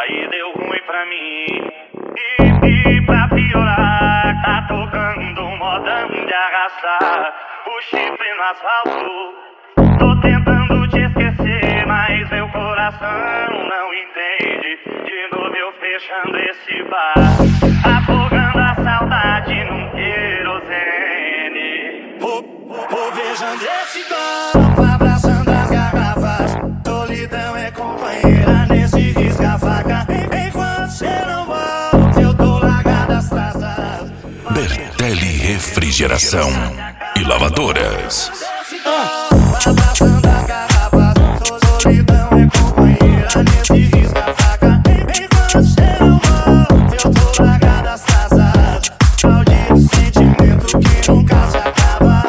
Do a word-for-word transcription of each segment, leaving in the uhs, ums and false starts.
Aí deu ruim pra mim. E, e pra piorar, tá tocando um modão de arrastar o chifre no asfalto. Tô tentando te esquecer, mas meu coração não entende. De novo eu fechando esse bar, afogando a saudade num querosene. Vou, vou, vou beijando esse copo, abraçando as garrafas. Solidão é companheira nesse risca-faca. Enquanto cê não volta, eu tô largado as traças. Bertelli Refrigeração e Lavadoras. Abraçando as garrafas. Solidão é companheira nesse risca-faca. Enquanto cê não volta, eu tô largado as traças. Maldito sentimento que nunca se acaba.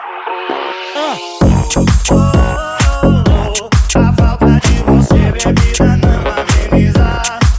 A falta de você, bebida, não ameniza.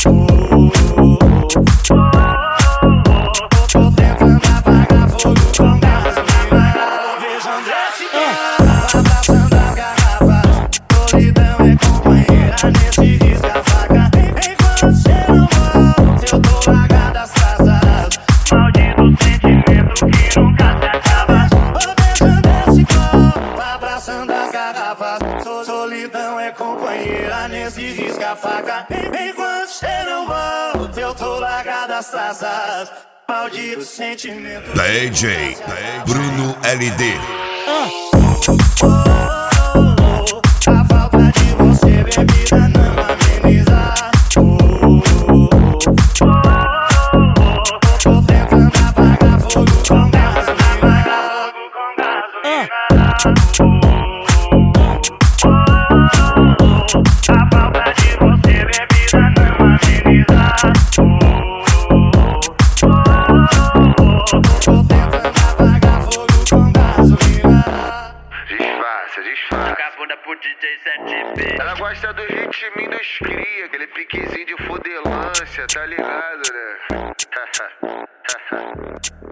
Tô tentando apagar fogo com gás. Beijando esse cara, abraçando as garrafas. Solidão é companheira nesse risca-faca. Enquanto cê não volta, eu tô largado as traças. Maldito sentimento que nunca se acaba. Tô beijando esse copo, abraçando as garrafas. Solidão é companheira nesse risca-faca. Enquanto cê não volta, eu tô largado as traças. Maldito sentimento. D J Bruno L D. A falta de você, bebida, não ameniza. Tô tentando apagar fogo com gasolina. A falta de você, bebida, não ameniza. Tô tentando apagar fogo com gasolina. Disfarça, disfarça. Vagabunda pro D J sete B. Ela gosta do ritminho dos cria, aquele piquezinho de fudelância, tá ligado, né?